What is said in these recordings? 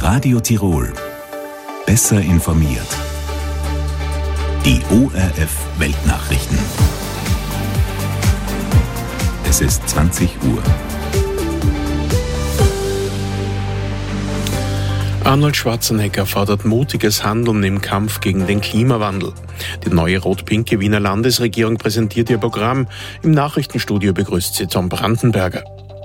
Radio Tirol. Besser informiert. Die ORF Weltnachrichten. Es ist 20 Uhr. Arnold Schwarzenegger fordert mutiges Handeln im Kampf gegen den Klimawandel. Die neue rot-pinke Wiener Landesregierung präsentiert ihr Programm. Im Nachrichtenstudio begrüßt sie Tom Brandenberger.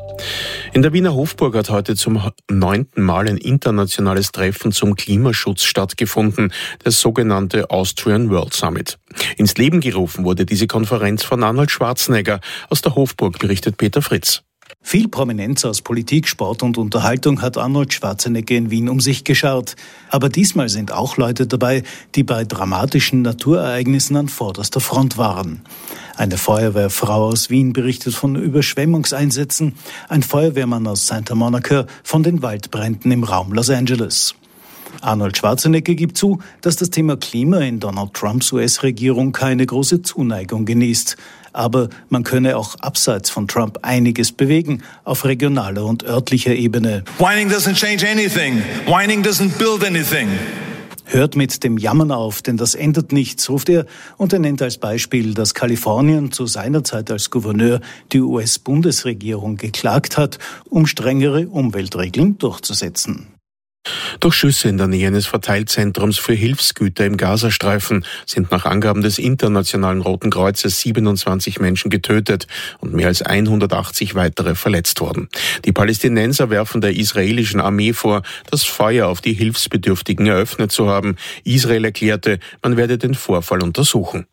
In der Wiener Hofburg hat heute zum 9. Mal ein internationales Treffen zum Klimaschutz stattgefunden, das sogenannte Austrian World Summit. Ins Leben gerufen wurde diese Konferenz von Arnold Schwarzenegger. Aus der Hofburg berichtet Peter Fritz. Viel Prominenz aus Politik, Sport und Unterhaltung hat Arnold Schwarzenegger in Wien um sich geschart. Aber diesmal sind auch Leute dabei, die bei dramatischen Naturereignissen an vorderster Front waren. Eine Feuerwehrfrau aus Wien berichtet von Überschwemmungseinsätzen, ein Feuerwehrmann aus Santa Monica von den Waldbränden im Raum Los Angeles. Arnold Schwarzenegger gibt zu, dass das Thema Klima in Donald Trumps US-Regierung keine große Zuneigung genießt. Aber man könne auch abseits von Trump einiges bewegen, auf regionaler und örtlicher Ebene. Whining doesn't change anything. Whining doesn't build anything. Hört mit dem Jammern auf, denn das ändert nichts, ruft er, und er nennt als Beispiel, dass Kalifornien zu seiner Zeit als Gouverneur die US-Bundesregierung geklagt hat, um strengere Umweltregeln durchzusetzen. Durch Schüsse in der Nähe eines Verteilzentrums für Hilfsgüter im Gazastreifen sind nach Angaben des Internationalen Roten Kreuzes 27 Menschen getötet und mehr als 180 weitere verletzt worden. Die Palästinenser werfen der israelischen Armee vor, das Feuer auf die Hilfsbedürftigen eröffnet zu haben. Israel erklärte, man werde den Vorfall untersuchen.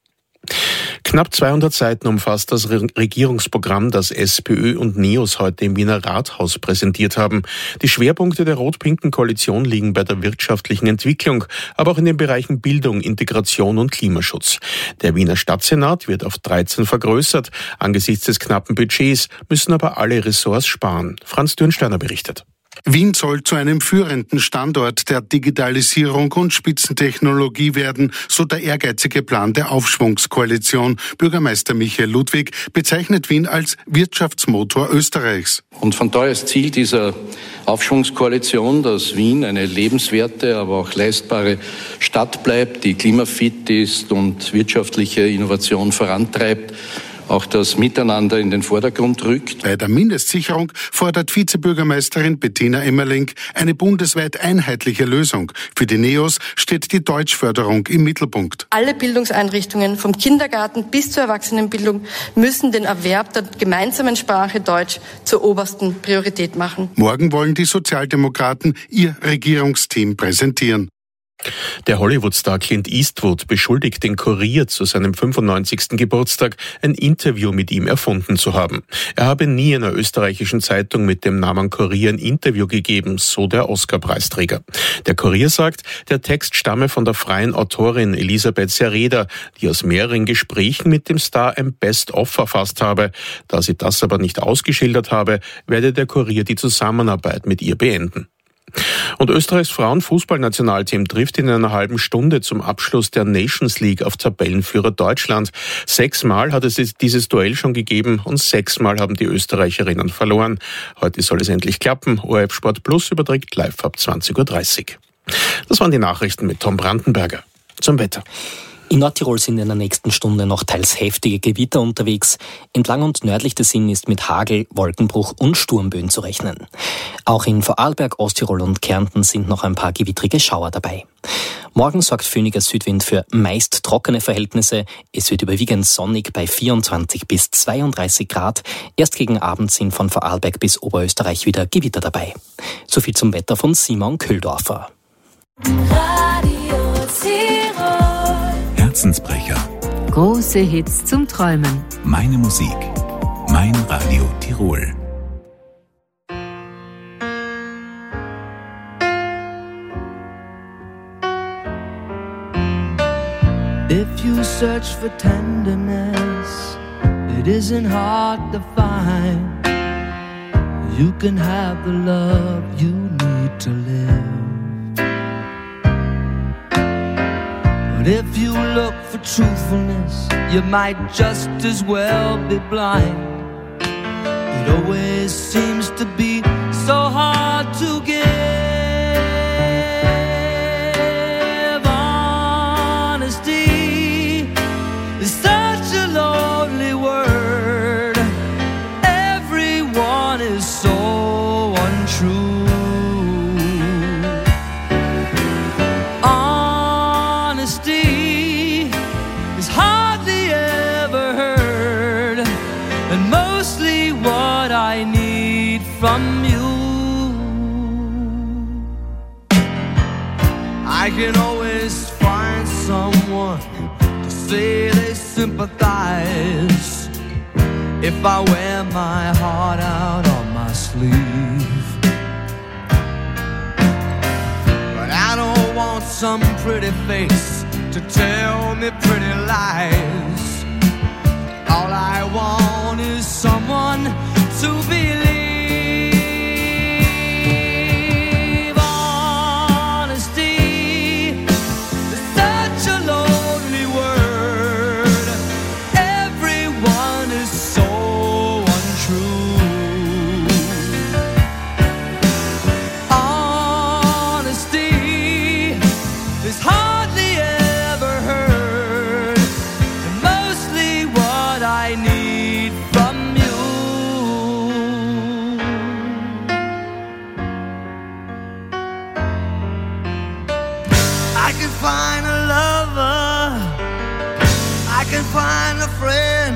Knapp 200 Seiten umfasst das Regierungsprogramm, das SPÖ und NEOS heute im Wiener Rathaus präsentiert haben. Die Schwerpunkte der rot-pinken Koalition liegen bei der wirtschaftlichen Entwicklung, aber auch in den Bereichen Bildung, Integration und Klimaschutz. Der Wiener Stadtsenat wird auf 13 vergrößert. Angesichts des knappen Budgets müssen aber alle Ressorts sparen. Franz Dürnsteiner berichtet. Wien soll zu einem führenden Standort der Digitalisierung und Spitzentechnologie werden, so der ehrgeizige Plan der Aufschwungskoalition. Bürgermeister Michael Ludwig bezeichnet Wien als Wirtschaftsmotor Österreichs. Und von daher ist Ziel dieser Aufschwungskoalition, dass Wien eine lebenswerte, aber auch leistbare Stadt bleibt, die klimafit ist und wirtschaftliche Innovation vorantreibt, auch das Miteinander in den Vordergrund rückt. Bei der Mindestsicherung fordert Vizebürgermeisterin Bettina Emmerling eine bundesweit einheitliche Lösung. Für die NEOS steht die Deutschförderung im Mittelpunkt. Alle Bildungseinrichtungen vom Kindergarten bis zur Erwachsenenbildung müssen den Erwerb der gemeinsamen Sprache Deutsch zur obersten Priorität machen. Morgen wollen die Sozialdemokraten ihr Regierungsteam präsentieren. Der Hollywood-Star Clint Eastwood beschuldigt den Kurier zu seinem 95. Geburtstag, ein Interview mit ihm erfunden zu haben. Er habe nie einer österreichischen Zeitung mit dem Namen Kurier ein Interview gegeben, so der Oscar-Preisträger. Der Kurier sagt, der Text stamme von der freien Autorin Elisabeth Sereda, die aus mehreren Gesprächen mit dem Star ein Best-of verfasst habe. Da sie das aber nicht ausgeschildert habe, werde der Kurier die Zusammenarbeit mit ihr beenden. Und Österreichs Frauenfußballnationalteam trifft in einer halben Stunde zum Abschluss der Nations League auf Tabellenführer Deutschland. 6-mal hat es dieses Duell schon gegeben und 6-mal haben die Österreicherinnen verloren. Heute soll es endlich klappen. ORF Sport Plus überträgt live ab 20.30 Uhr. Das waren die Nachrichten mit Tom Brandenberger. Zum Wetter. In Nordtirol sind in der nächsten Stunde noch teils heftige Gewitter unterwegs. Entlang und nördlich des Inn ist mit Hagel, Wolkenbruch und Sturmböen zu rechnen. Auch in Vorarlberg, Osttirol und Kärnten sind noch ein paar gewittrige Schauer dabei. Morgen sorgt föhniger Südwind für meist trockene Verhältnisse. Es wird überwiegend sonnig bei 24 bis 32 Grad. Erst gegen Abend sind von Vorarlberg bis Oberösterreich wieder Gewitter dabei. Soviel zum Wetter von Simon Köhldorfer. Herzensbrecher. Große Hits zum Träumen. Meine Musik. Mein Radio Tirol. If you search for tenderness, it isn't hard to find. You can have the love you need to live. But if you look for truthfulness, you might just as well be blind. It always seems to be so hard to give. from you. I can always find someone to say they sympathize if I wear my heart out on my sleeve. But I don't want some pretty face to tell me pretty lies. All I want is someone to believe. Honesty is such a lonely word. Everyone is so untrue. Honesty is hardly ever heard, and mostly what I need from you. I can find a lover, I can find a friend,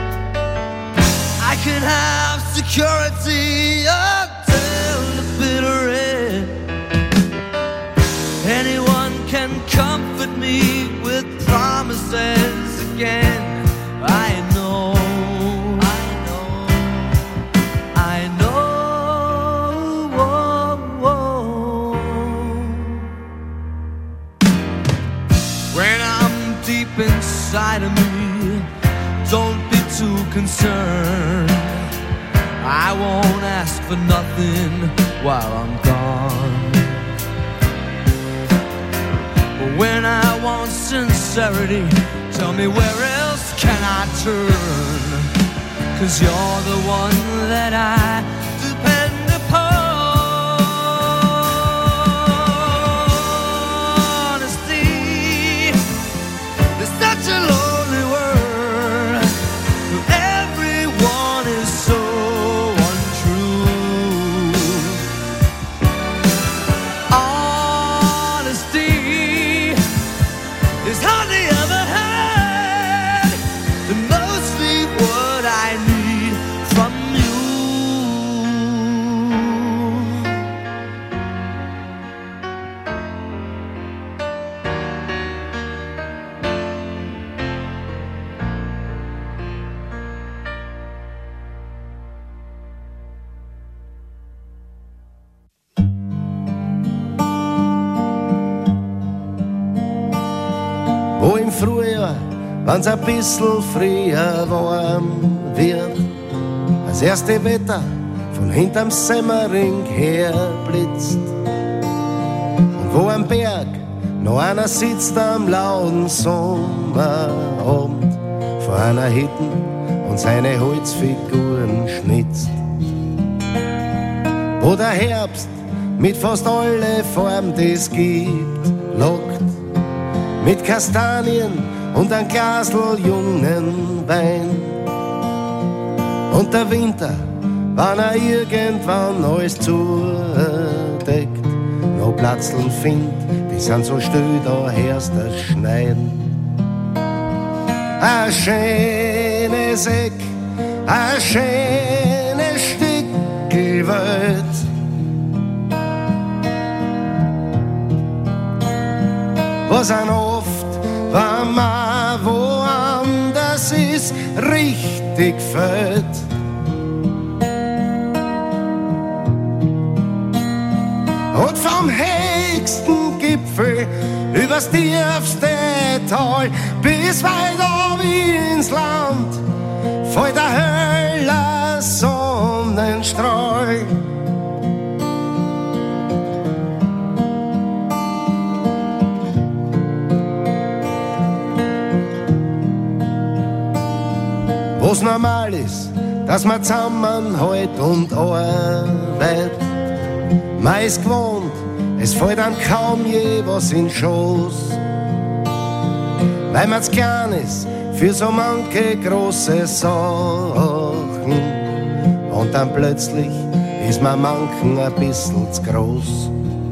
I can have security until the bitter end. Anyone can comfort me with promises again. I know, I know, I know. When I'm deep inside of me, don't be too concerned. I won't ask for nothing while I'm gone. But when I want sincerity, tell me where else can I turn? 'Cause you're the one that I depend upon. Honesty is such a lonely word. Everyone is so untrue. Honesty is hardly ever heard, and mostly what I need from you. Wo im Frühjahr, wenn's ein bisschen früher warm wird, das erste Wetter von hinterm Semmering her blitzt. Und wo am Berg noch einer sitzt am lauen Sommerabend vor einer Hütte und seine Holzfiguren schnitzt. Wo der Herbst mit fast alle Form, das gibt, lockt. Mit Kastanien und ein Glasl jungen Wein. Und der Winter, wann irgendwann alles zudeckt, noch Platzln findet, die sind so still, da hörst das Schneien. Ein schönes Eck, ein schönes Stückel Welt. Was an oft, wenn man woanders ist, richtig fällt. Und vom höchsten Gipfel übers tiefste Tal bis weit oben ins Land fällt der heller Sonnenstrahl. Wo's normal ist, dass man zusammenhält und arbeitet. Man ist gewohnt, es fällt dann kaum je was in Schoß. Weil man zu klein ist für so manche große Sachen. Und dann plötzlich ist man manchen ein bisschen zu groß.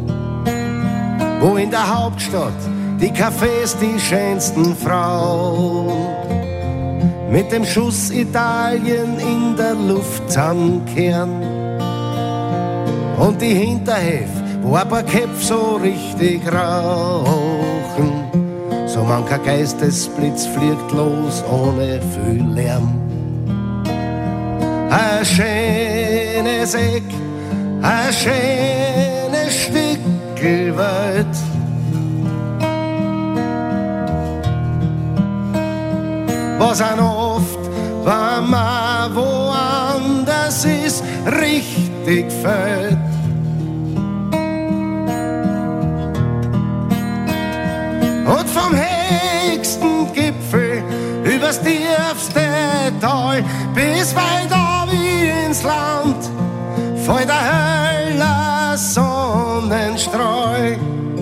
Wo in der Hauptstadt die Cafés die schönsten Frauen mit dem Schuss Italien in der Luft zusammenkehren. und die Hinterhälfte, wo ein paar Köpfe so richtig rauchen. So mancher Geistesblitz fliegt los ohne viel Lärm. Ein schönes Eck, ein schönes Stückel Wald. Was an oft, wenn man woanders ist, richtig fällt. Und vom höchsten Gipfel übers tiefste Tal bis weit auf ins Land fällt der heller Sonnenstrahl.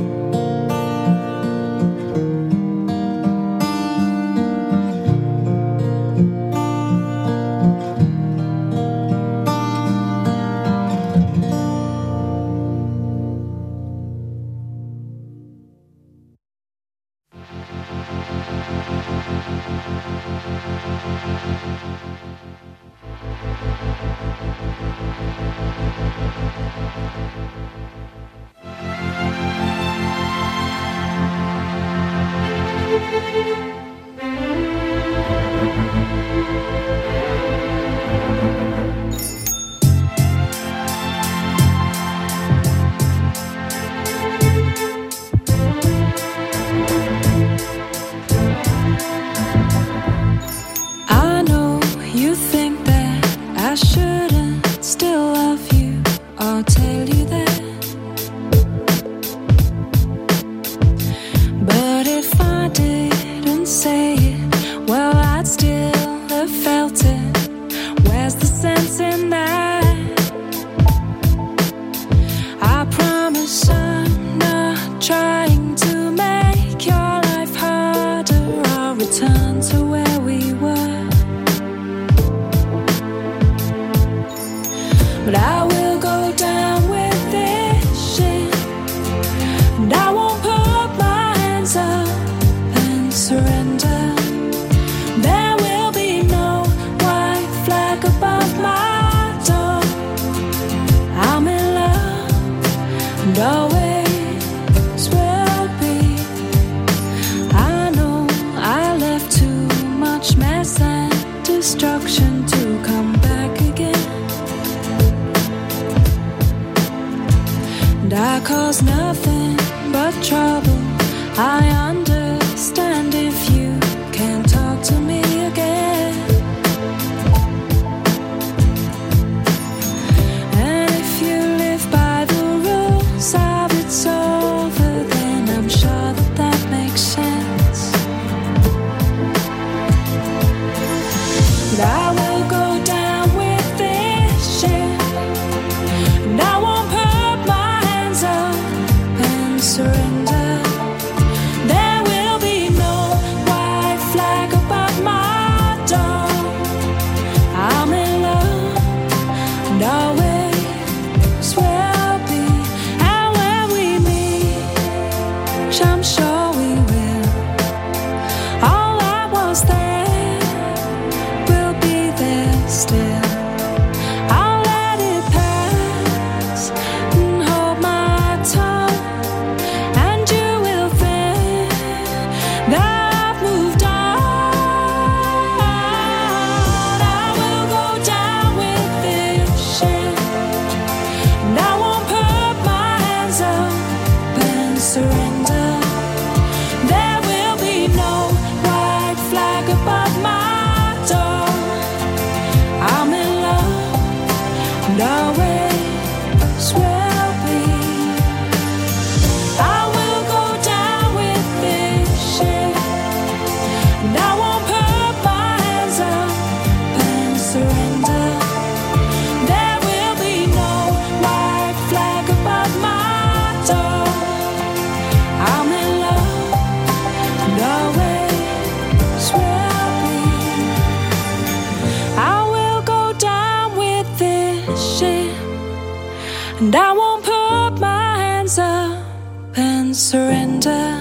And I won't put my hands up and surrender.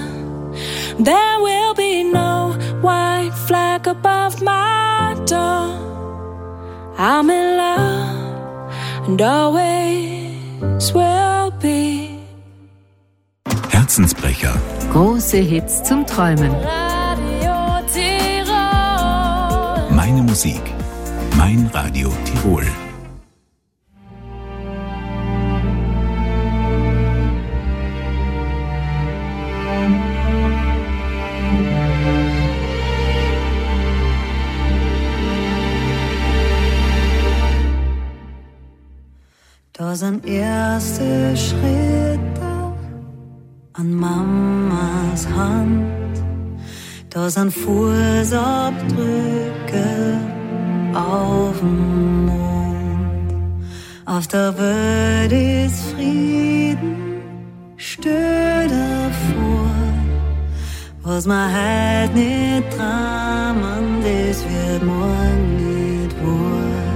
There will be no white flag above my door. I'm in love and always will be. Herzensbrecher. Große Hits zum Träumen. Radio Tirol. Meine Musik. Mein Radio Tirol. Da sind erste Schritte an Mamas Hand. Da sind Fußabdrücke auf dem Mond. Auf der Welt ist Frieden, stell dir vor. Was man heute nicht träumen, das wird morgen nicht wahr.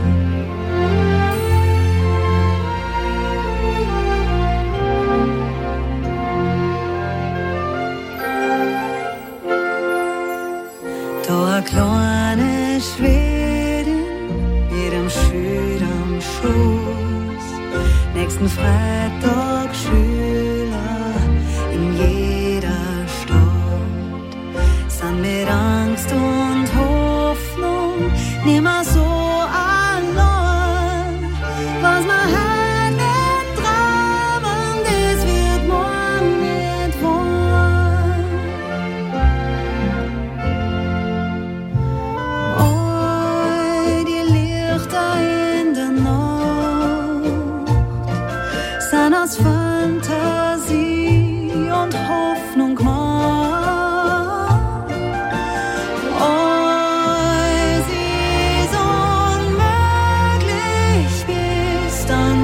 Da eine kleine Schwedin, jedem Schüler am Schoß. Nächsten Freitag Schüler in jeder Stadt. Sind mit Angst und Hoffnung nimmer so allein. Was man heute nicht träumen, das wird morgen nicht wahr. Aus Fantasie und Hoffnung gemacht. Es ist unmöglich, bis dann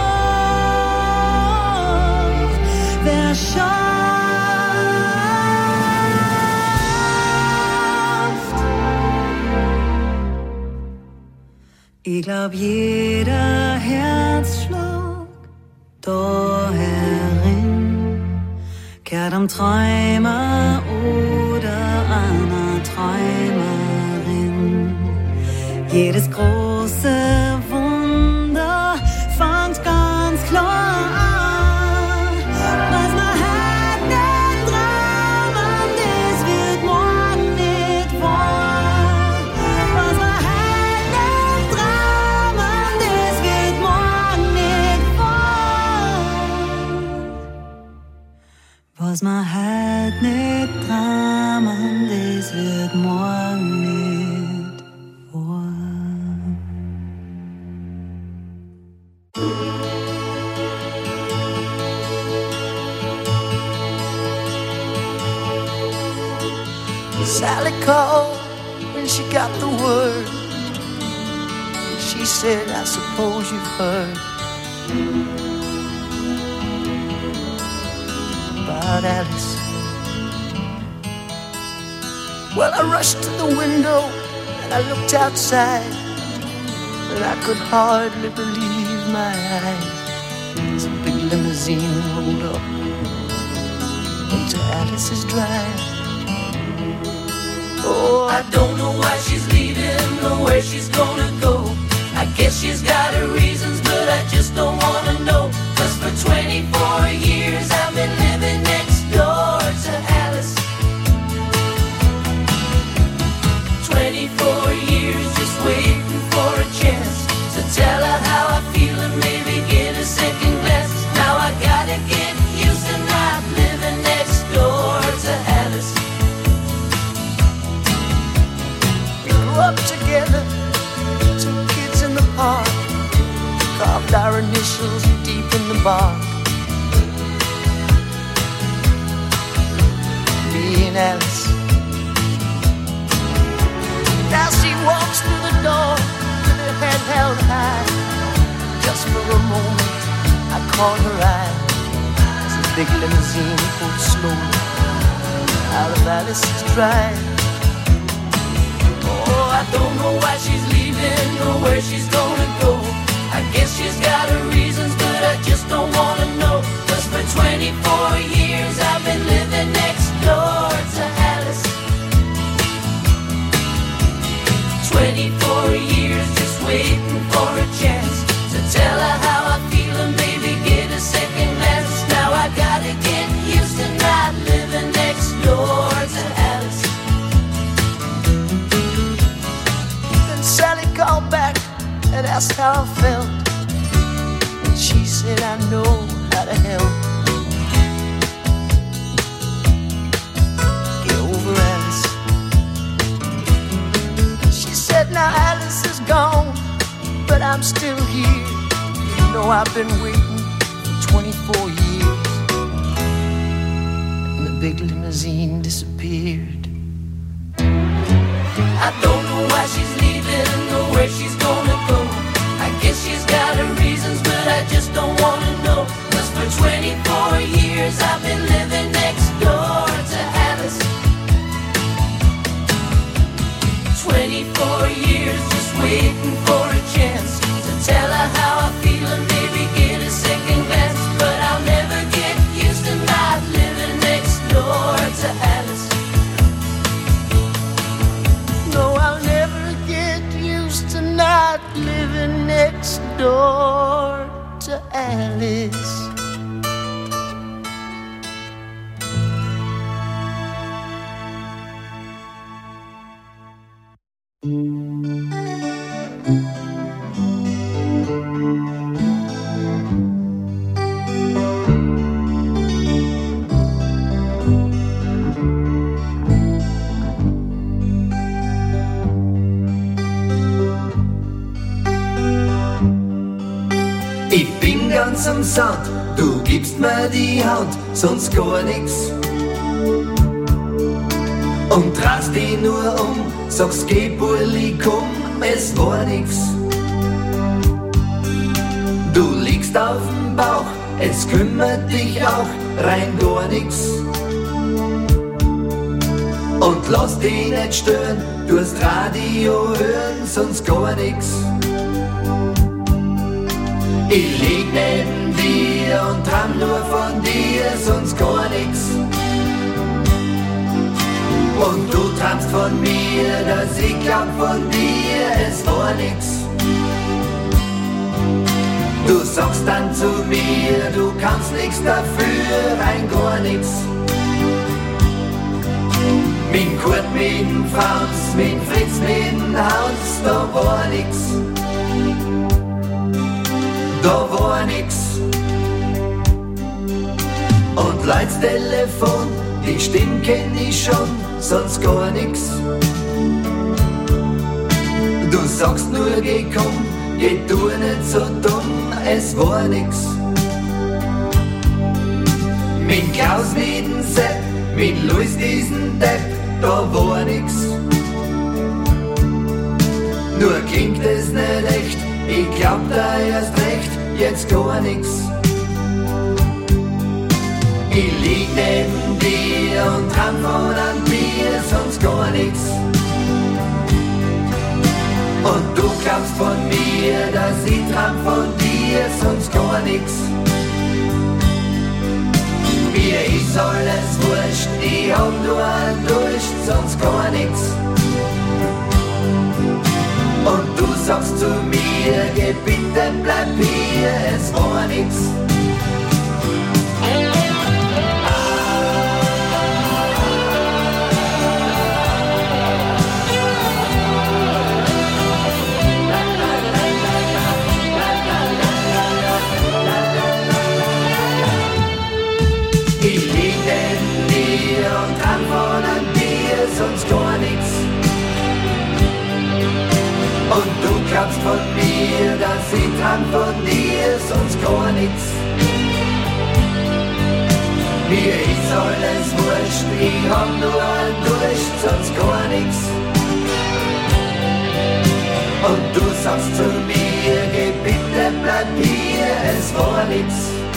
doch wer schafft. Ich glaub, jeder Herzschlag da herin kehrt am Träumer oder einer Träumerin. Jedes große Wunder fängt ganz klar an. Was man heute nicht träumen, das wird morgen nicht wahr. Was man heute nicht träumen, das wird morgen nicht wahr. Was man heute nicht träumen, das wird morgen nicht wahr. Sally called when she got the word. She said, I suppose you've heard about Alice. Well, I rushed to the window and I looked outside, but I could hardly believe my eyes. As a big limousine rolled up into Alice's drive. Oh, I don't know why she's leaving or where she's gonna go. I guess she's got her reasons, but I just don't wanna know. 'Cause for 24 years I've been living next door to Alice. 24 years just waiting for a chance to tell her how I feel and maybe get a second glance. Now I gotta get used to not living next door to Alice. We grew up together, 2 kids in the park, carved our initials deep in the bark. Me and Alice. Now she walks through the door with her head held high. Just for a moment I caught her eye as the big limousine pulled slowly out of Alice's drive. Oh, I don't know why she's leaving or where she's gonna go. I guess she's got her reasons, but I just don't wanna know. 'Cause for 24 years I've been living next door to Alice. 24 years just waiting for a chance to tell her how I feel and maybe get a asked how I felt, and she said I know how to help. Get over Alice. She said now Alice is gone, but I'm still here. You know I've been waiting for 24 years. And the big limousine disappeared. I don't know why she's leaving or where she's gonna go. I guess she's got her reasons, but I just don't wanna know. 'Cause for 24 years I've been living next door to Alice. 24 years just waiting for a chance to tell her how I feel and maybe get a second glance. But I'll never get used to not living next door to Alice. No, I'll never get used to not living next door to Alice. Ich bin ganz am Sand, du gibst mir die Hand, sonst gar nix. Und drehst dich nur um, sagst geh Burli, komm, es war nix. Du liegst auf dem Bauch, es kümmert dich auch rein gar nix. Und lass dich nicht stören, du hast Radio hören, sonst gar nix. Ich lieg neben dir und träum nur von dir, sonst gar nix. Und du träumst von mir, dass ich glaub von dir, es war nix. Du sagst dann zu mir, du kannst nix dafür, rein gar nix. Mit Kurt, mit dem Franz, mit Fritz, mit dem Hans, da war nix. Da war nix. Und Leut's Telefon, die Stimme kenn ich schon, sonst gar nix. Du sagst nur, geh komm, geh du nicht so dumm, es war nix. Mit Klaus, mit dem Sepp, mit Luis, diesen Depp, da war nix. Nur klingt es nicht echt, ich glaub da erst recht, jetzt gar nix. Ich lieg neben dir und träum von einem Bier, sonst gar nix. Und du glaubst von mir, dass ich träum von dir, sonst gar nix. Mir ist alles wurscht, ich hab nur einen Durst, sonst gar nix. Und du sagst zu mir, geh bitte, bleib hier, es war nix. Ich lieg neben dir und träum von einem Bier, sonst gar nix. Und du glaubst von mir, dass ich träum von dir, sonst gar nix. Mir ist alles wurscht, ich hab nur einen Durst, sonst gar nix. Und du sagst zu mir, geh bitte, bleib hier, es war nix.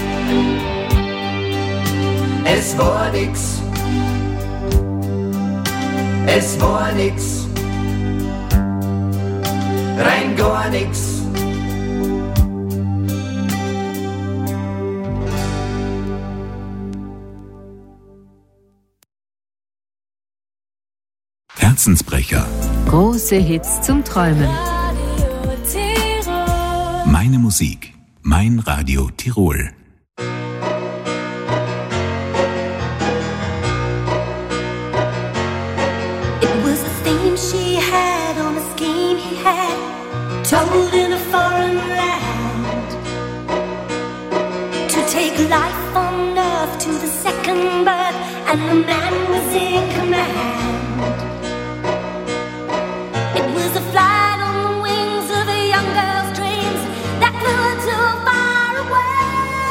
Es war nix. Es war nix. Rein gar nix. Herzensbrecher. Große Hits zum Träumen. Meine Musik. Mein Radio Tirol. It was a theme she had on a scheme he had. told in a foreign land to take life on earth to the second birth, and the man was in command. It was a flight on the wings of a young girl's dreams that flew her too far away.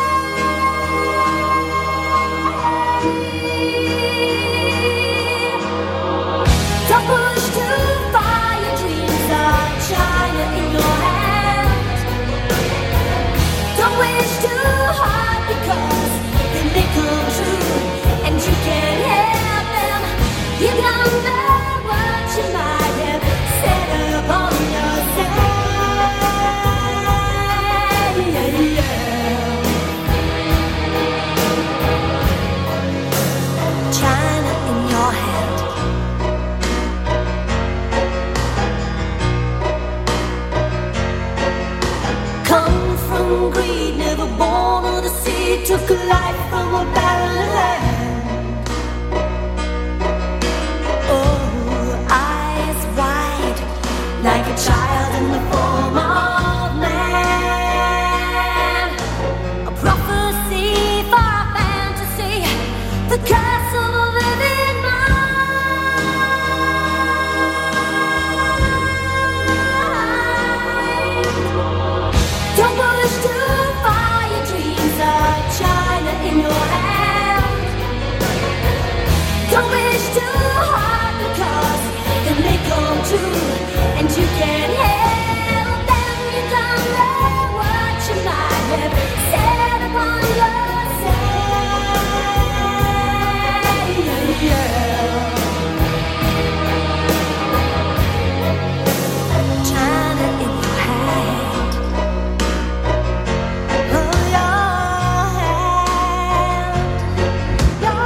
Don't push too far, your dreams are China in your hand. Don't wish too hard because they may come true, and you can't help them. You don't know what you might have set upon yourself. China in your hand. Come from greed, never born of the sea, took a life from a barren land. Oh, eyes wide, like a child in the form of man. A prophecy for a fantasy, the curse of a living mind. Don't push too far, your dreams are China in your hand. Don't wish too hard because they may come true, and you can't help them. You don't know what you might have set upon yourself. China in your hand. Oh, your hand. Your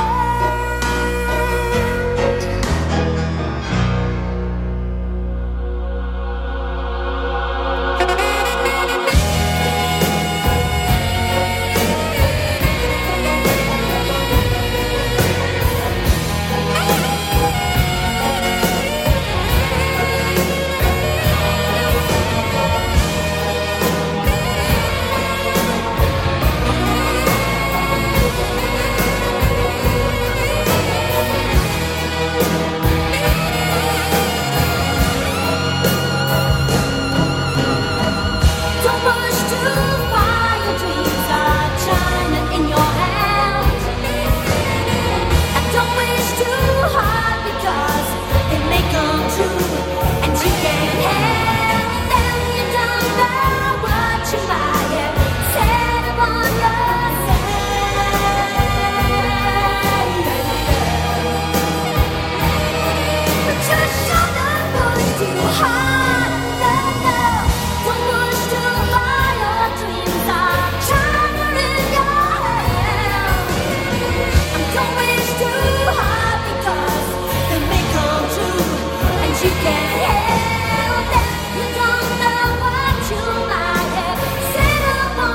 Don't push too far, your dreams are China in your hand. And don't wish too hard because it may come true, and you can't help them. You don't know what you might have set upon yourself. But you shouldn't push too hard. No, no. Don't push too far, your dreams are China in your hand. And don't wish too hard because they may come true, and you can't help them. You don't know what you might have set upon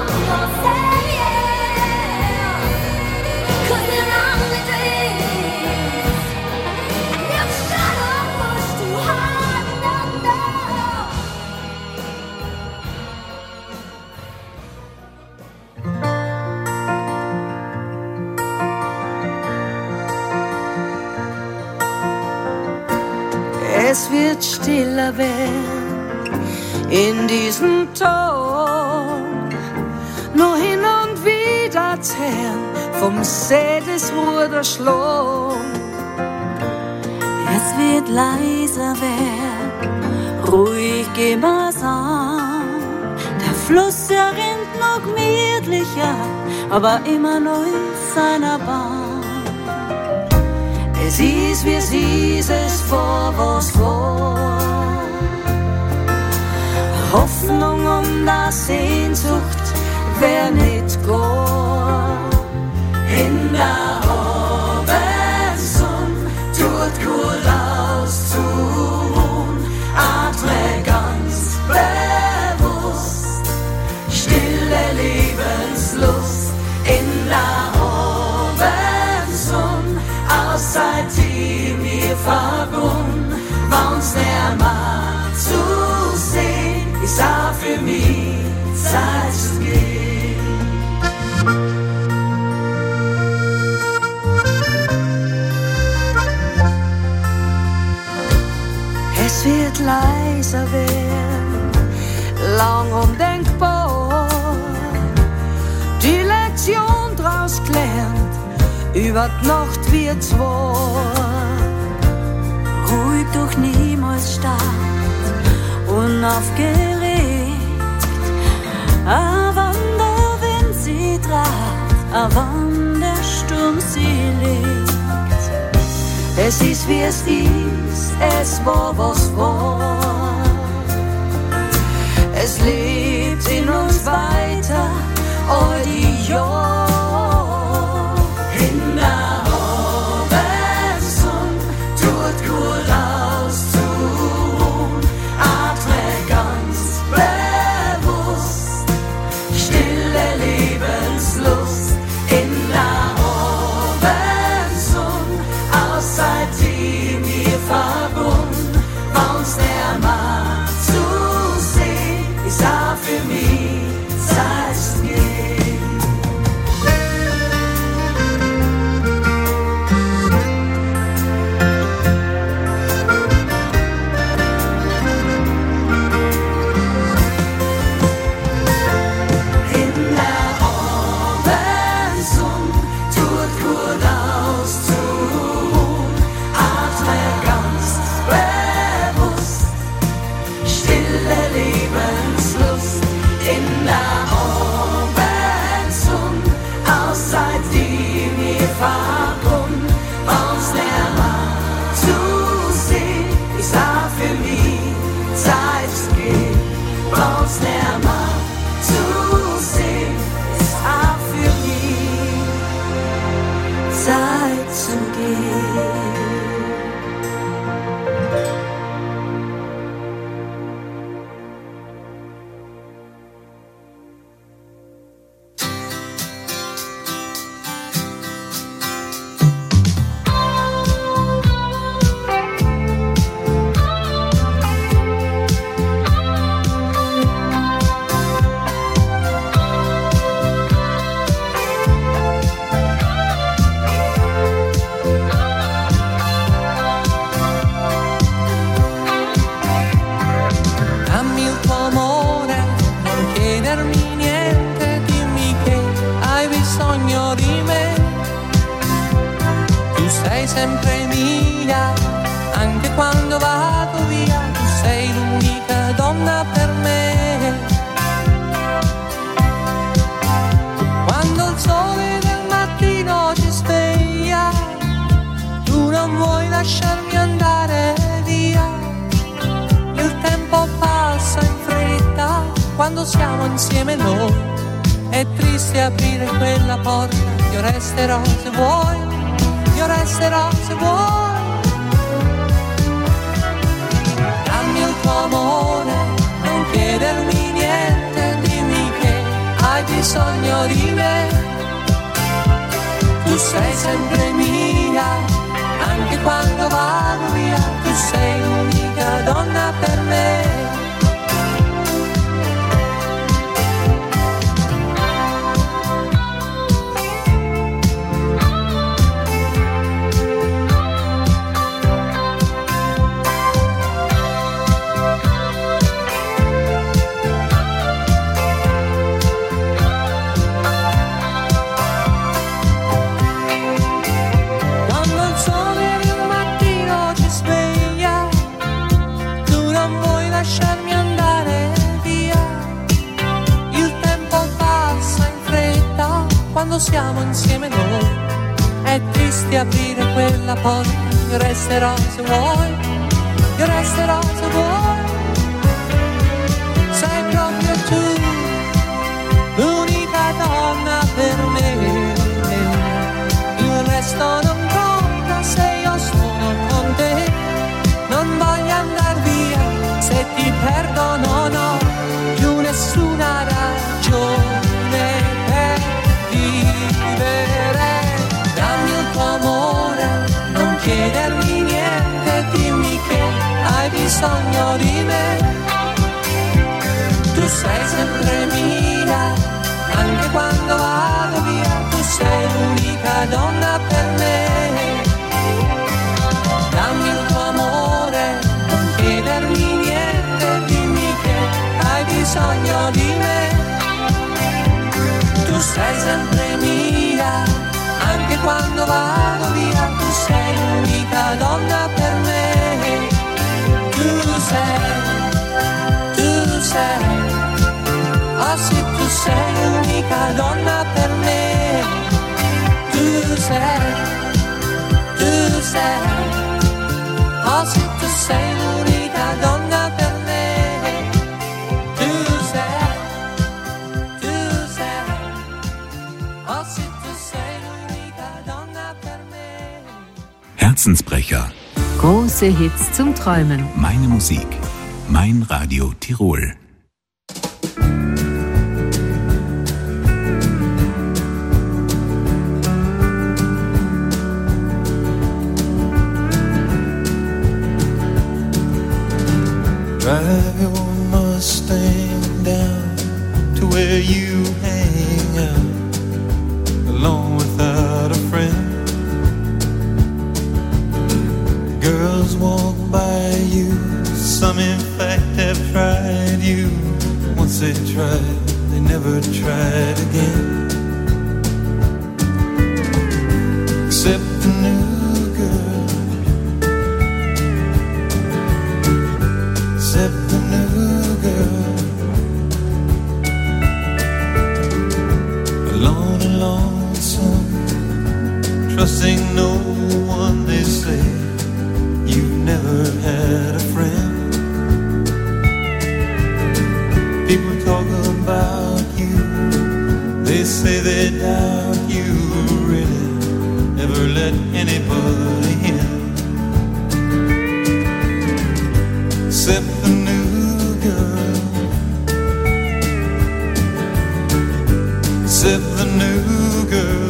yourself. 'Cause they're only dreams, and you shouldn't push too hard. No, no. Es wird stiller werden in diesem Ton, nur hin und wieder zerren vom See des Ruderschlag. Es wird leiser werden, ruhig gemeinsam. Der Fluss rinnt noch gemütlicher, aber immer noch in seiner Bahn. Es ist, wie es ist, es vor was vor. Hoffnung und eine Sehnsucht, wer nicht geht. In der Abendsonne tut gut auszuruhen, atme ganz bewusst, stille Lebenslust. In der Abendsonne außer die mir verbunden, wann's der Mann zu sehen. ist auch für mich Zeit zu gehen. Es wird leiser werden, lang undenkbar. Die Lektion draus gelernt, über die Nacht wird's wahr. Ruhig doch niemals stark, unaufgeregt. Aber wenn der Wind sie trat, aber wenn der Sturm sie legt. Es ist wie es ist, es war was war. Es lebt in uns weiter, all die Jahre. In der Abendsonne tut gut auszuruhen, atme ganz bewusst, stille Lebenslust. In der Abendsonne, seitdem wir verbunden, wann's der Mann zu sehen, ist auch für mich Zeit zu gehen. In der Abendsonne tut gut auszuruhen, atme ganz bewusst, stille Lebenslust. In der Abendsonne, aus seitdem wir verbunden, wann's der Mann zu sehen, ist auch für mich Zeit zu gehen. Wann's der Mann zu sehen, ist auch für mich Zeit zu gehen. Dammi il tuo amore, non chiedermi niente, dimmi che hai bisogno di me. Tu sei sempre mia, anche quando vado via, tu sei l'unica donna per me. Quando il sole del mattino ci sveglia, tu non vuoi lasciarmi andare via. Il tempo passa in fretta quando siamo insieme noi. È triste aprire quella porta, io resterò se vuoi, io resterò se vuoi. Dammi il tuo amore, non chiedermi niente, dimmi che hai bisogno di me. Tu sei sempre mia, anche quando vado via, tu sei l'unica donna per me. Quando il sole del mattino ci sveglia, tu non vuoi lasciarmi andare via. Il tempo passa in fretta quando siamo insieme noi. È triste aprire quella porta, io resterò se vuoi, io resterò se vuoi. Sei proprio tu, l'unica donna per me. Il resto non conta se io sono con te. Non voglio andar via, se ti perdo non ho più nessuna ragione per vivere. Dammi il tuo amore, non chiedermi niente, dimmi che hai bisogno di me. Tu sei sempre mia, anche quando vado via, tu sei l'unica donna per me. Dammi il tuo amore, non chiedermi niente, dimmi che hai bisogno di me. Tu sei sempre mia, anche quando vado via, tu sei l'unica donna per me. Tu sei, oh sì, tu sei l'unica donna per me. Tu sei, oh sì, tu sei l'unica donna per me. Tu sei, oh sì, tu sei l'unica donna per me. Herzensbrecher. Große Hits zum Träumen. Meine Musik. Mein Radio Tirol. Drive your Mustang down to where you hang out, alone without a friend. Girls walk by you, some in fact have tried you. Once they tried, they never tried again. Except the new girl, except the new girl. Alone and lonesome, trusting no one, they say. You've never had a friend. People talk about you, they say they doubt you really never let anybody in. Except the new girl, except the new girl.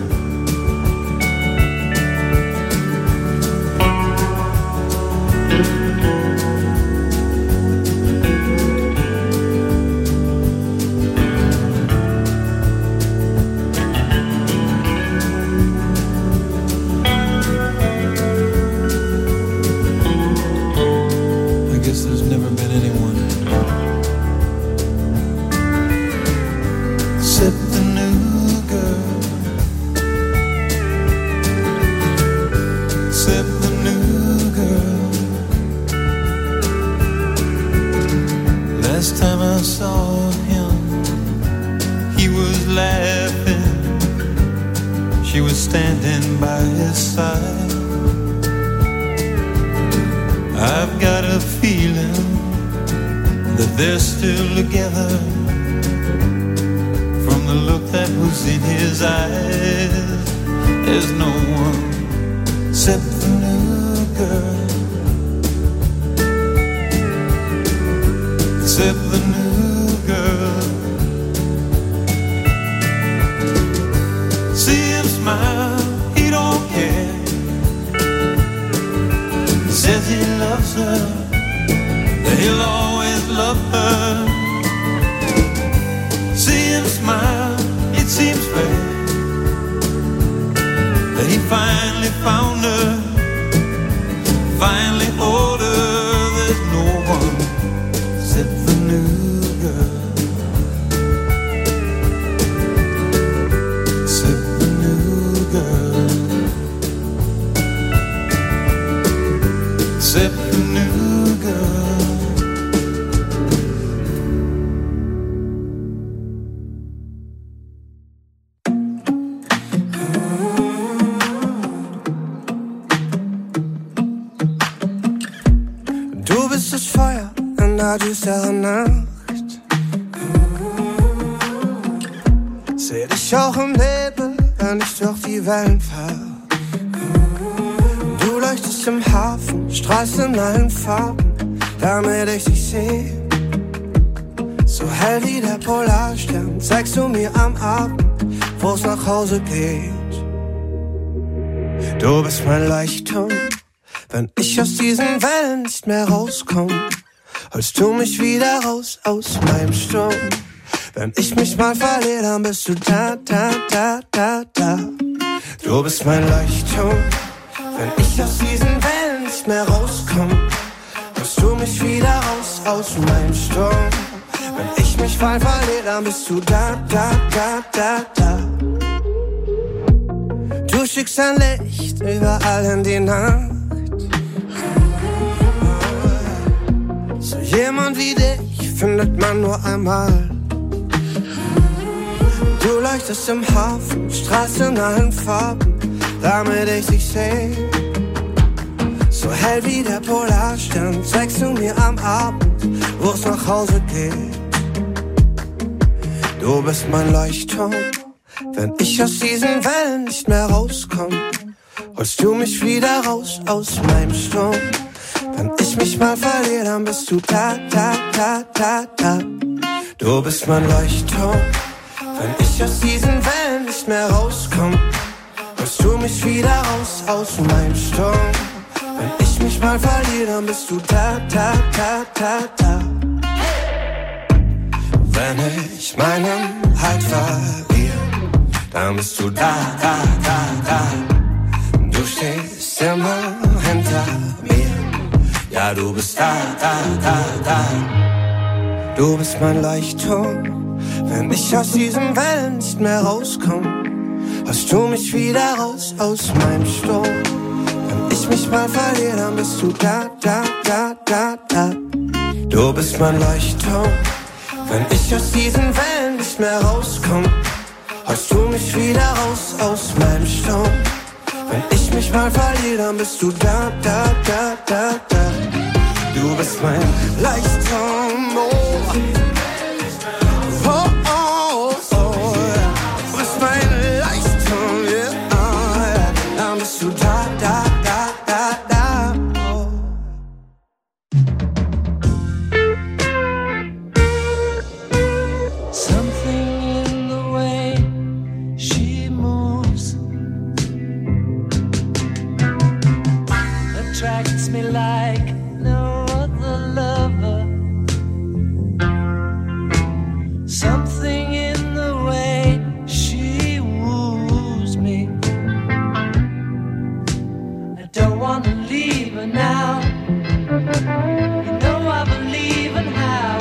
Standing by his side, I've got a feeling that they're still together. From the look that was in his eyes, there's no one except the new girl, except the new girl. See him smile, he don't care. He says he loves her, that he'll always love her. See him smile, it seems fair, that he finally found her, finally owed her. There's no one except the new girl. Except the new girl. Du bist das Feuer in der düsteren Nacht. Seh dich auch im Nebel, wenn ich durch die Wellen fahr. Du leuchtest im Hafen, strahlst in allen Farben, damit ich dich seh. So hell wie der Polarstern zeigst du mir am Abend, wo's nach Hause geht. Du bist mein Leuchtturm, wenn ich aus diesen Wellen nicht mehr rauskomm. holst du mich wieder raus aus meinem Sturm. Wenn ich mich mal verliere, dann bist du da, da, da, da, da. Du bist mein Leuchtturm. Wenn ich aus diesen Wellen nicht mehr rauskomme, holst du mich wieder raus aus meinem Sturm. Wenn ich mich mal verliere, dann bist du da, da, da, da, da. Du schickst ein Licht überall in die Nacht. So jemand wie dich findet man nur einmal. Du leuchtest im Hafen, strahlst in allen Farben, damit ich dich seh. So hell wie der Polarstern zeigst du mir am Abend, wo's nach Hause geht. Du bist mein Leuchtturm. Wenn ich aus diesen Wellen nicht mehr rauskomme, holst du mich wieder raus aus meinem Sturm. Wenn ich mich mal verliere, dann bist du da, da, da, da, da. Du bist mein Leuchtturm. Wenn ich aus diesen Wellen nicht mehr rauskomme, holst du mich wieder raus aus meinem Sturm. Wenn ich mich mal verliere, dann bist du da, da, da, da, da. Wenn ich meinen Halt verliere, dann bist du da, da, da, da. Du stehst immer hinter mir. Ja, du bist da, da, da, da. Du bist mein Leuchtturm. Wenn ich aus diesen Wellen nicht mehr rauskomme, holst du mich wieder raus aus meinem Sturm. Wenn ich mich mal verliere, dann bist du da, da, da, da, da. Du bist mein Leuchtturm. Wenn ich aus diesen Wellen nicht mehr rauskomme, holst du mich wieder raus aus meinem Sturm. Wenn ich mich mal verliere, dann bist du da, da, da, da, da. Du bist mein Leuchtturm, oh. Oh, oh, oh, du bist mein Leuchtturm, yeah. Dann bist du da, da, da, da, da, oh. Something in the way she moves attracts me like no other lover. Something in the way she woos me. I don't wanna leave her now. You know I believe in how.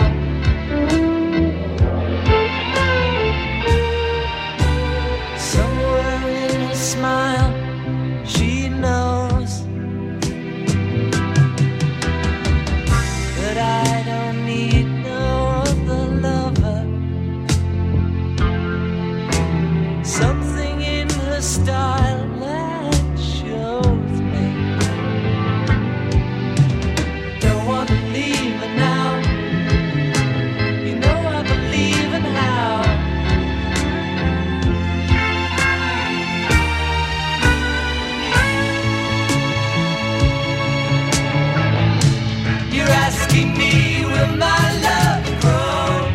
Somewhere in her smile, she knows that I don't need no other lover. Something in her style that shows me. Don't wanna leave her now. You know I believe in how. You're asking me, will my love grow?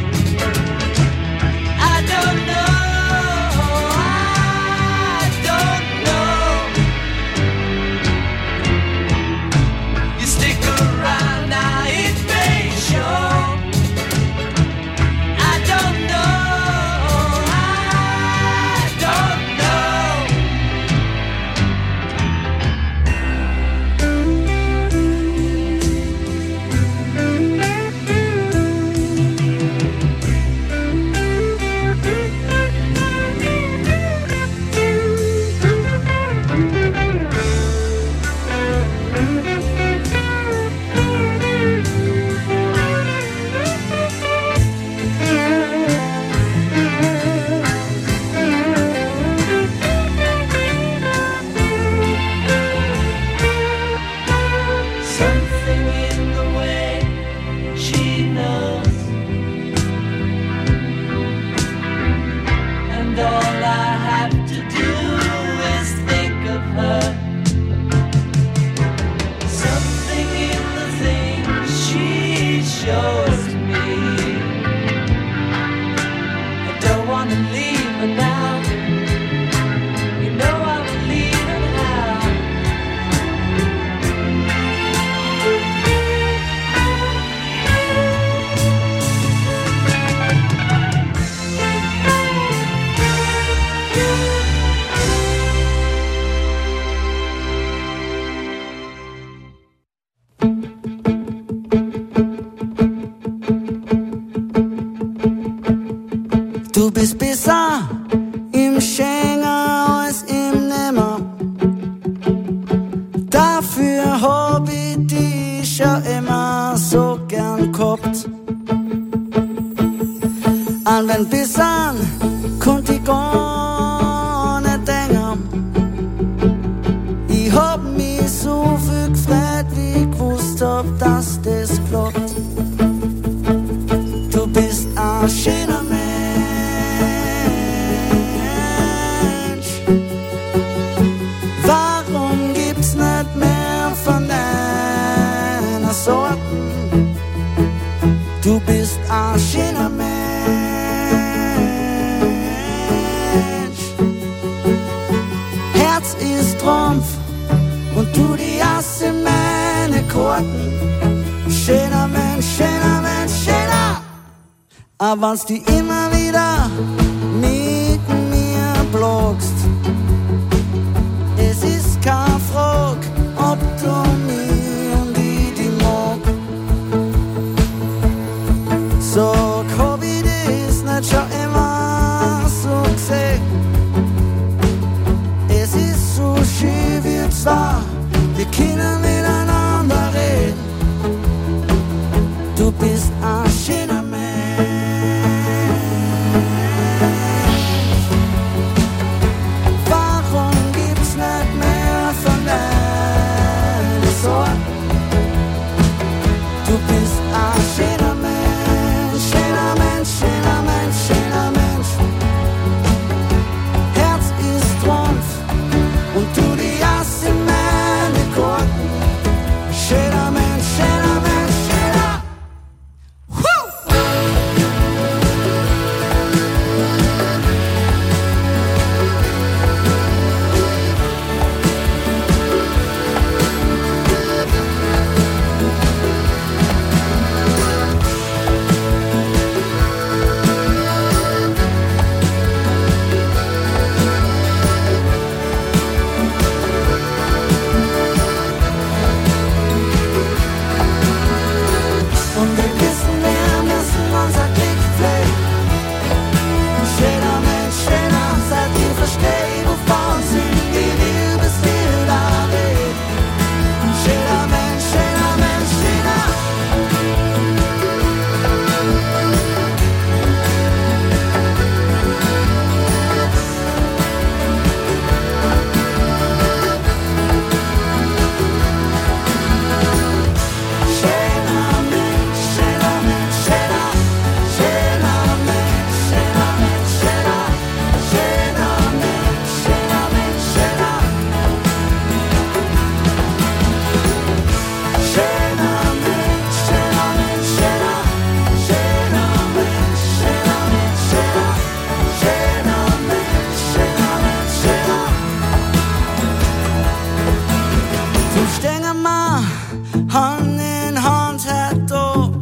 I don't know, I don't know. You stick around now, it may show. I don't know, I don't know. Du bist besser im Schengen als im Nimmer. Dafür hab ich dich schon immer so gern gehabt. An wenn bis an konnt ich gar nicht denken. Ich hab mich so viel gefreut, wie ich gewusst hab, dass das klappt. Du bist ein schöner Mensch. Warum gibt's nicht mehr von deiner Sorten? Du bist ein schöner Mensch. Herz ist Trumpf und du die hast in meine Karten. Schöner Mensch, schöner Mensch, schöner. Aber wenn's die immer wieder mit mir blogst, es ist keine Frage, ob du mich und ich die mag. Sag, hab ich das nicht schon immer so gesehen? Es ist so schön wie zwei, wir können miteinander reden. Du bist ein schöner Mensch. Warum gibt's nicht mehr von deiner Sorten? Du bist ein schöner Mensch, schöner Mensch, schöner Mensch, schöner Mensch. Herz ist Trumpf und du die hast in meine Karten. Schöner Mensch, schöner Mensch, schöner. Und wir wissen, wir müssen unser Glück pflegen. Schöner Mensch, schöner, seit ich versteh, wovon sind die Liebesbilder reden. Schöner Mensch, schöner Mensch, schöner. Schöner Mensch, schöner Mensch, schöner. Schöner Mensch, schöner Mensch, schöner. Schöner Mensch, schöner Mensch, schöner. Schöner Mensch, schöner Mensch, schöner. Schöner Mensch, schöner Mensch, schöner. Schöner Mensch, schöner Mensch, schöner. Zum stehen wir Hand in Hand heute da.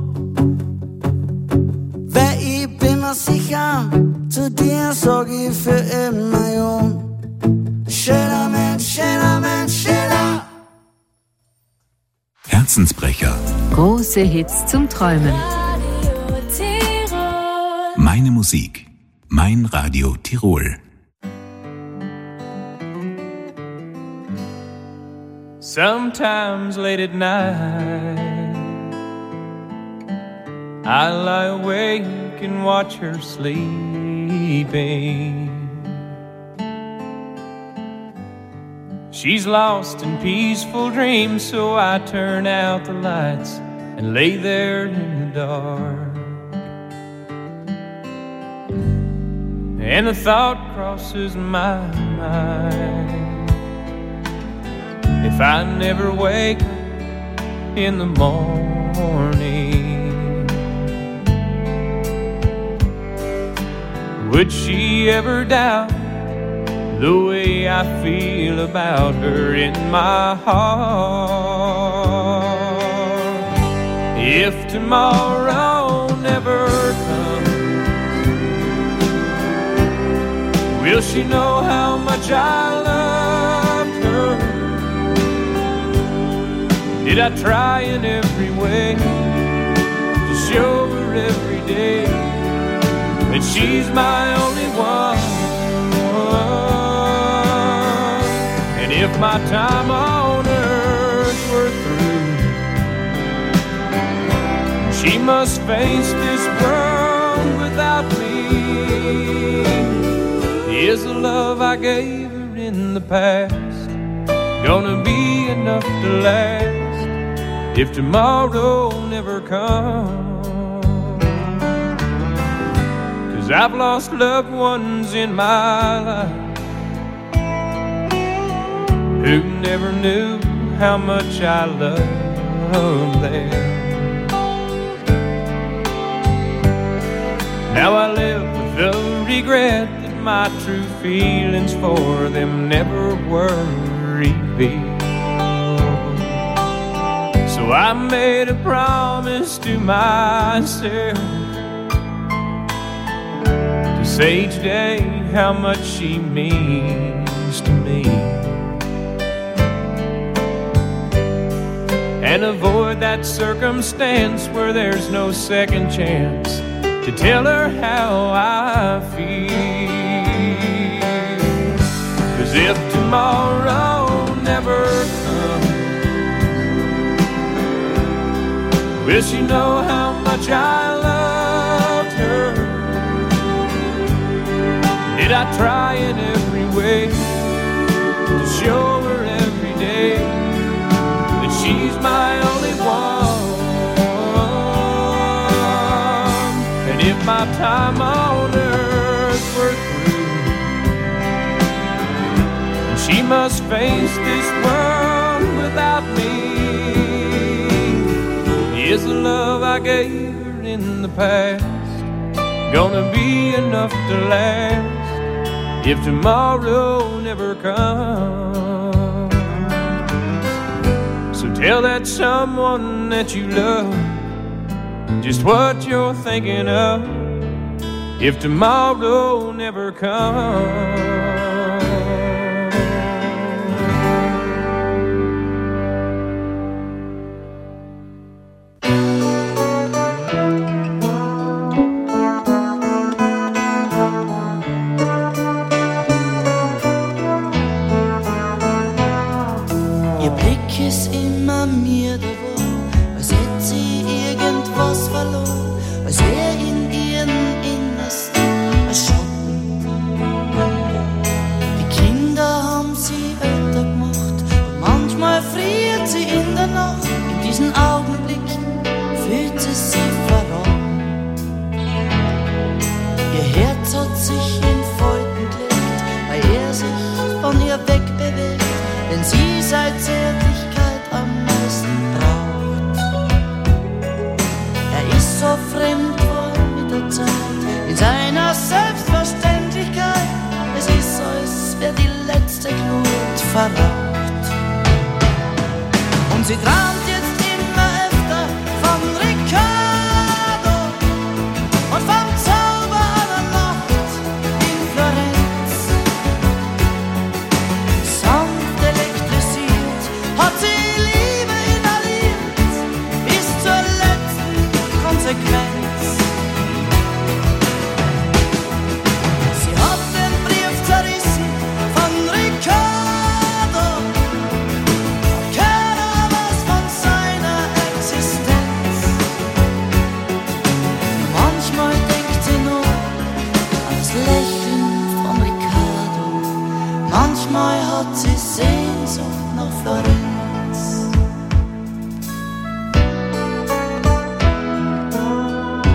Weil ich bin mir sicher, zu dir sag ich für immer ja. Schöner Mensch, schöner Mensch, schöner. Herzensbrecher. Große Hits zum Träumen. Meine Musik. Mein Radio Tirol. Sometimes late at night I lie awake and watch her sleeping. She's lost in peaceful dreams, so I turn out the lights and lay there in the dark. And the thought crosses my mind, if I never wake up in the morning, would she ever doubt the way I feel about her in my heart? If tomorrow never comes, will she know how much I loved her? Did I try in every way to show her every day that she's my only one. And if my time on earth were through, she must face this world without me. Is the love I gave her in the past gonna be enough to last if tomorrow never comes? 'Cause I've lost loved ones in my life who never knew how much I loved them. Now I live with the regret that my true feelings for them never were revealed. So I made a promise to myself to say each day how much she means to me, and avoid that circumstance where there's no second chance to tell her how I feel. 'Cause if tomorrow never comes, will she know how much I loved her? Did I try in every way to show her every day that she's my only one? And if my time on earth were through, she must face this world without me. Is the love I gave her in the past gonna be enough to last if tomorrow never comes? So tell that someone that you love just what you're thinking of if tomorrow never comes. Ihr Blick ist immer mir gewogen, als hätte sie irgendwas verloren, als wär in ihren Innersten ein Schatten. Die Kinder haben sie älter gemacht und manchmal friert sie in der Nacht. In diesen Augenblicken fühlt sie sich verraten. Ihr Herz hat sich in Falten gelegt, weil er sich von ihr wegbewegt, denn sie seit Zärtlichkeit am meisten braucht. Er ist so fremd worden mit der Zeit, in seiner Selbstverständlichkeit. Es ist so, als wär die letzte Glut verraucht. Und sie träumt jetzt immer öfter von Riccardo und vom Zauber einer Nacht in Florenz. Sanft elektrisiert hat sie Liebe inhaliert bis zur letzten Konsequenz. Sie hat den Brief zerrissen von Riccardo, keiner weiß von seiner Existenz. Manchmal denkt sie nur an das Lächeln von Riccardo, manchmal hat sie Sehnsucht nach Florenz.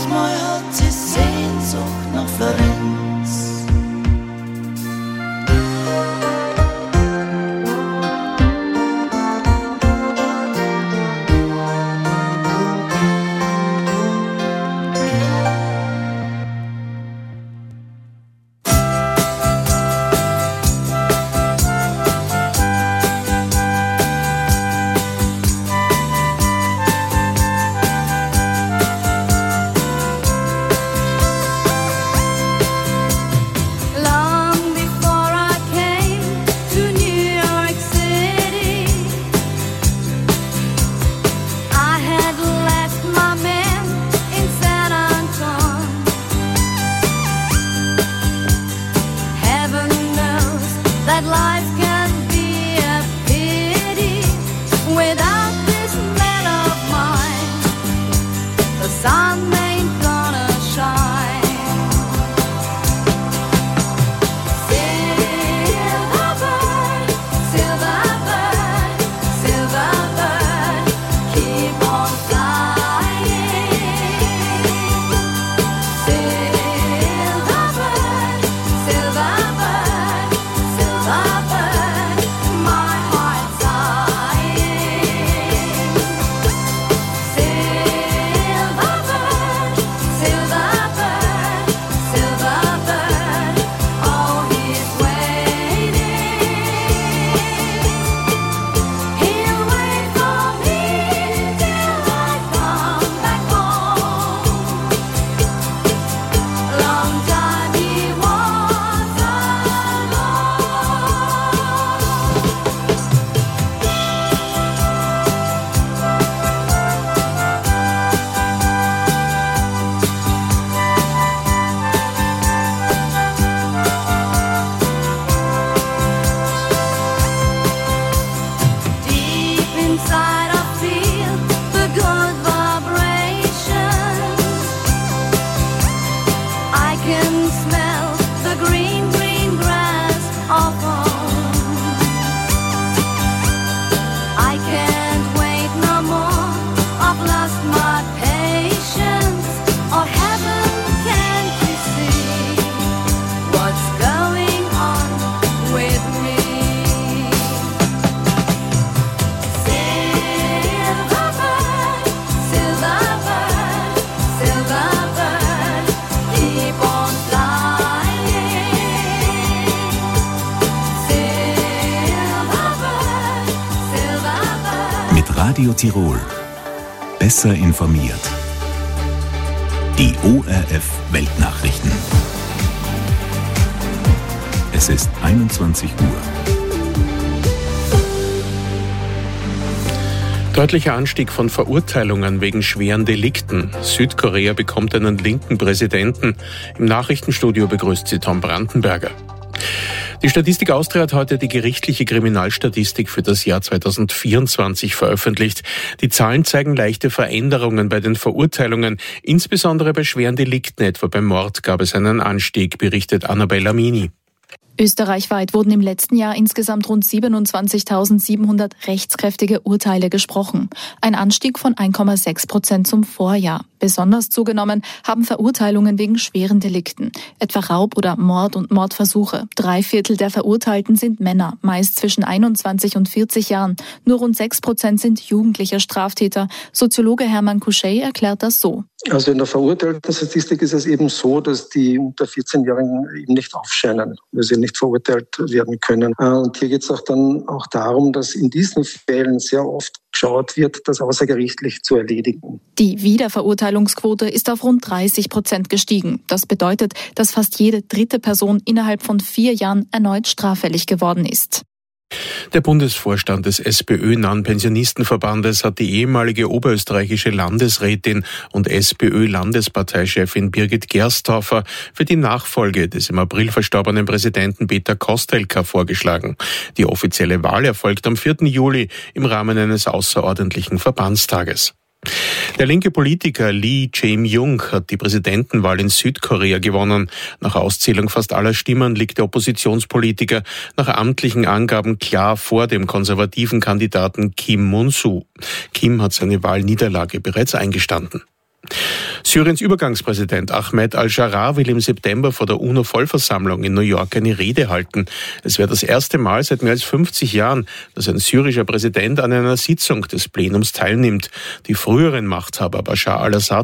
manchmal hat sie Sehnsucht nach Florenz. Radio Tirol. Besser informiert. Die ORF Weltnachrichten. Es ist 21 Uhr. Deutlicher Anstieg von Verurteilungen wegen schweren Delikten. Südkorea bekommt einen linken Präsidenten. Im Nachrichtenstudio begrüßt sie Tom Brandenberger. Die Statistik Austria hat heute die gerichtliche Kriminalstatistik für das Jahr 2024 veröffentlicht. Die Zahlen zeigen leichte Veränderungen bei den Verurteilungen. Insbesondere bei schweren Delikten, etwa beim Mord, gab es einen Anstieg, berichtet Annabella Mini. Österreichweit wurden im letzten Jahr insgesamt rund 27.700 rechtskräftige Urteile gesprochen. Ein Anstieg von 1,6% zum Vorjahr. Besonders zugenommen haben Verurteilungen wegen schweren Delikten, etwa Raub oder Mord und Mordversuche. 3/4 der Verurteilten sind Männer, meist zwischen 21 und 40 Jahren. Nur rund 6% sind jugendliche Straftäter. Soziologe Hermann Couchet erklärt das so. Also in der verurteilten Statistik ist es eben so, dass die unter 14-Jährigen eben nicht aufscheinen, weil sie nicht verurteilt werden können. Und hier geht es dann auch darum, dass in diesen Fällen sehr oft geschaut wird, das außergerichtlich zu erledigen. Die Wiederverurteilungsquote ist auf rund 30% gestiegen. Das bedeutet, dass fast jede dritte Person innerhalb von 4 Jahren erneut straffällig geworden ist. Der Bundesvorstand des SPÖ-nahen Pensionistenverbandes hat die ehemalige oberösterreichische Landesrätin und SPÖ-Landesparteichefin Birgit Gerstorfer für die Nachfolge des im April verstorbenen Präsidenten Peter Kostelka vorgeschlagen. Die offizielle Wahl erfolgt am 4. Juli im Rahmen eines außerordentlichen Verbandstages. Der linke Politiker Lee Jae-myung hat die Präsidentenwahl in Südkorea gewonnen. Nach Auszählung fast aller Stimmen liegt der Oppositionspolitiker nach amtlichen Angaben klar vor dem konservativen Kandidaten Kim Moon-soo. Kim hat seine Wahlniederlage bereits eingestanden. Syriens Übergangspräsident Ahmed al-Sharaa will im September vor der UNO-Vollversammlung in New York eine Rede halten. Es wäre das erste Mal seit mehr als 50 Jahren, dass ein syrischer Präsident an einer Sitzung des Plenums teilnimmt. Die früheren Machthaber Bashar al-Assad